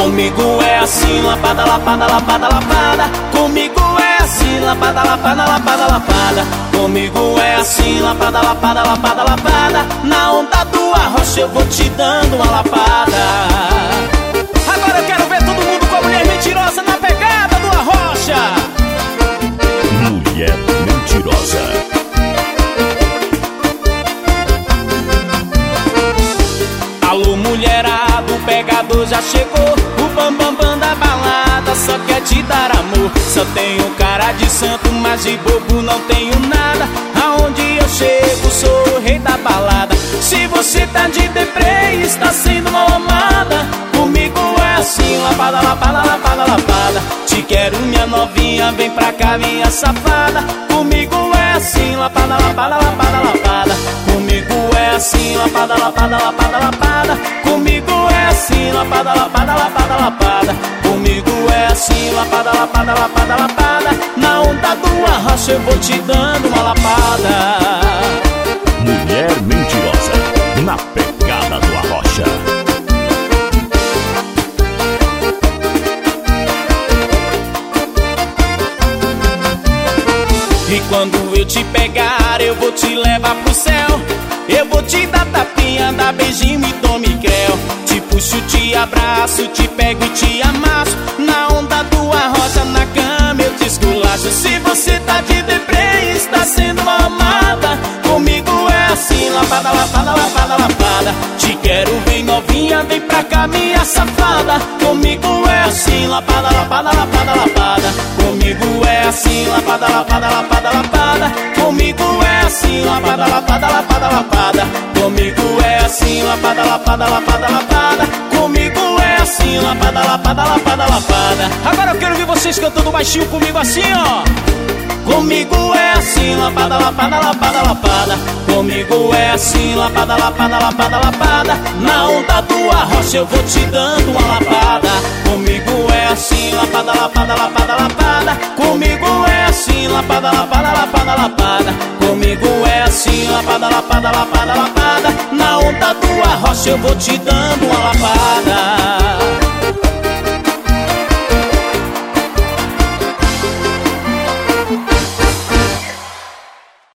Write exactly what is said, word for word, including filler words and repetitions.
Comigo é assim, lapada, lapada, lapada, lapada. Comigo é assim, lapada, lapada, lapada, lapada. Comigo é assim, lapada, lapada, lapada, lapada. Na onda do arrocha eu vou te dando uma lapada. Agora eu quero ver todo mundo com a mulher mentirosa na pegada do arrocha. Mulher mentirosa. Alô mulherada, o pegador já chegou. O bambambam bam, bam da balada só quer te dar amor. Só tenho cara de santo, mas de bobo não tenho nada. Aonde eu chego sou o rei da balada. Se você tá de deprê e está sendo mal amada, comigo é assim, lapada, lapada, lapada, lapada. Te quero minha novinha, vem pra cá minha safada. Comigo é assim, lapada, lapada, lapada, lapada. Comigo é assim, lapada, lapada, lapada, lapada. Comigo é assim, lapada, lapada, lapada, lapada. Comigo é assim, lapada, lapada, lapada, lapada. Na onda do arrocha eu vou te dando uma lapada. Mulher mentirosa, na pegada do arrocha. E quando eu te pegar, eu vou te levar pro céu. Eu vou te dar tapinha, dar beijinho e tome creu. Te puxo, te abraço, te pego e te amasso. Na onda do arrocha, na cama eu te esculacho. Se você tá de deprê e está sendo mal amada, comigo é assim, lapada, lapada, lapada, lapada. Te quero, vem novinha, vem pra cá minha safada. Comigo é assim, lapada, lapada, lapada, lapada. Comigo é assim, lapada, lapada, lapada, lapada. Comigo é assim, lapada, lapada, lapada, lapada. Comigo é assim, lapada, lapada, lapada, lapada. Comigo é assim, lapada, lapada, lapada, lapada. Agora eu quero ouvir vocês cantando baixinho comigo assim, ó. Comigo é assim, lapada, lapada, lapada, lapada. Comigo é assim, lapada, lapada, lapada, lapada. Na onda do arrocha eu vou te dando uma lapada. Comigo é assim, lapada, lapada, lapada, lapada. Comigo é assim, lapada, lapada, lapada, lapada. Comigo é assim, lapada, lapada, lapada, lapada. Na onda do arrocha eu vou te dando uma lapada.